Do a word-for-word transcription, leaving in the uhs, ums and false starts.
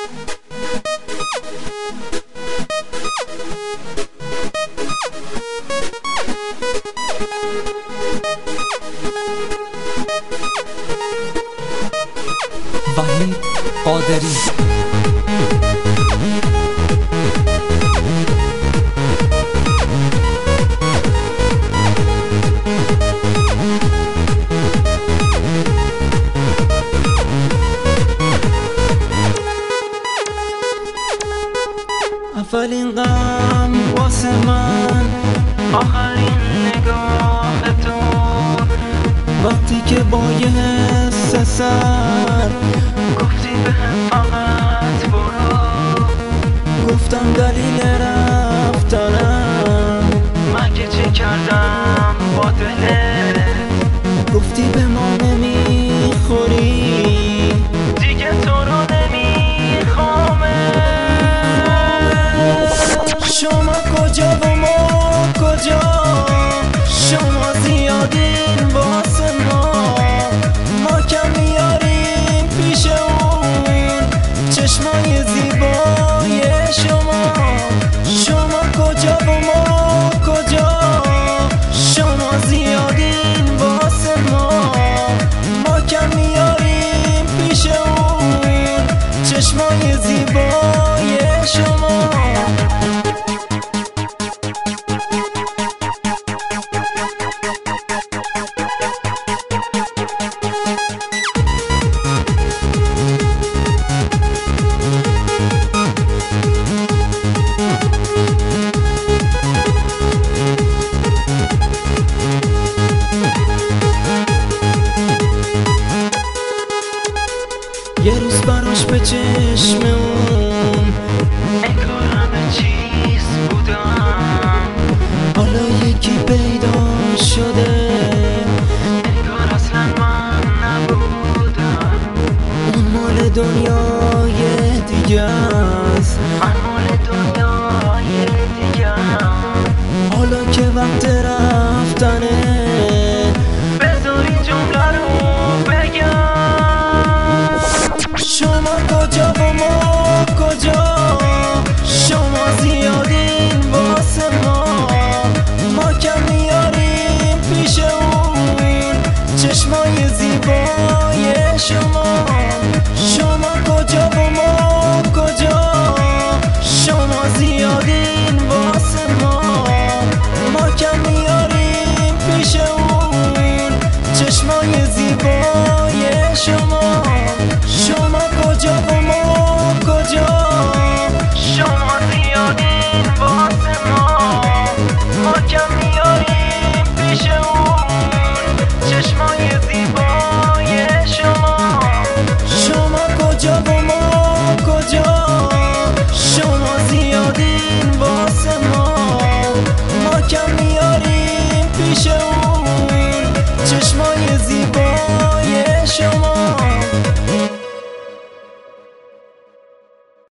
وحید قادری. اولین غم واسه من، آخرین نگاه تو، وقتی که با یه حس سر گفتی بهم فقط برو. گفتم دلیل رفتنم مگه چه کردم با دلت؟ گفتی به ما نمیخوری، دیگه تو رو نمیخوامه. شما کجا و ما کجا؟ شما زیادین واسه ما، ما کم میاریم پیش اون چشمای زیبای شما. شما کجا و ما کجا؟ شما زیادین واسه ما، ما کم میاریم پیش اون چشمای زیبای شما. یه روز براش به چشم اون انگار همه چیز بودم، حالا یکی پیدا شده انگار اصلا من نبودم. اون مال دنیای دیگه است، من مال دنیای دیگه ام. حالا که وقت رفتنه بذار این جمله رو بگم. شما کجا و ما کجا؟ شما زیادین واسه ما، ما کم میاریم پیش اون چشمای زیبای شما.